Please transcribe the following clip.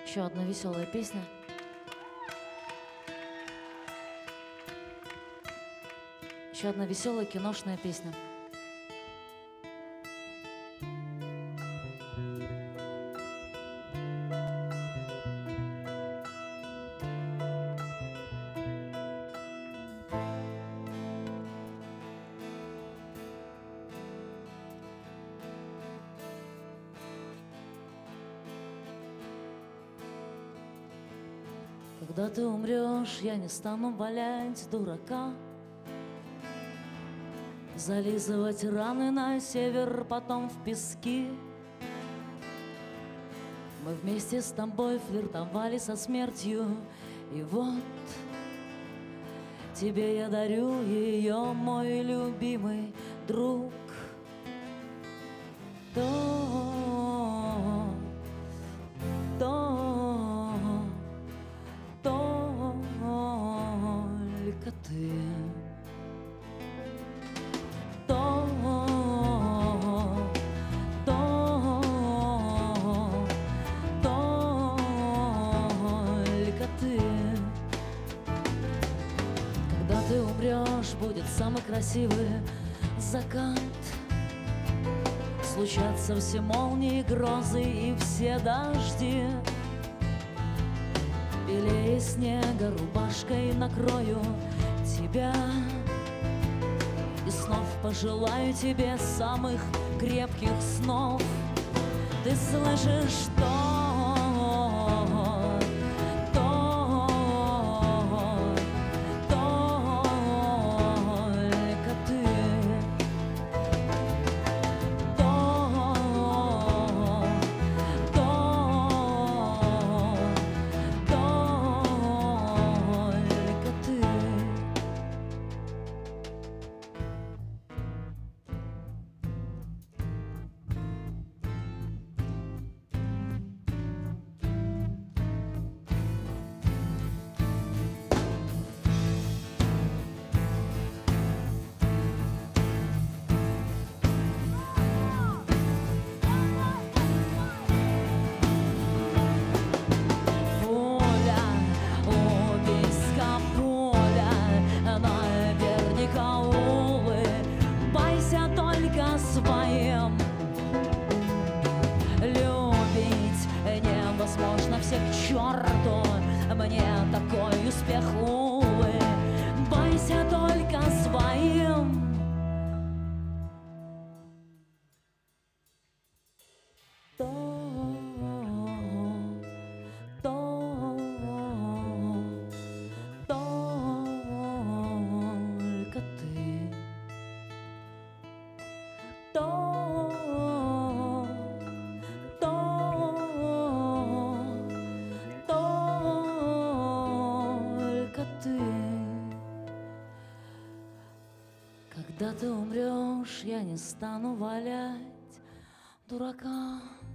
Еще одна веселая песня. Еще одна веселая киношная песня. Когда ты умрешь, я не стану валять дурака, зализывать раны на север, потом в пески. Мы вместе с тобой флиртовали со смертью, и вот тебе я дарю ее, мой любимый друг. Только ты, только ты. Когда ты умрешь, будет самый красивый закат. Случатся все молнии, грозы и все дожди. Белее снега рубашкой накрою тебя и снов пожелаю тебе самых крепких снов. Ты слышишь, что своим. Любить невозможно, всех к черту, мне такой успех, увы. Бойся только своим. Только ты. Только ты. Когда ты умрешь, я не стану валять дурака.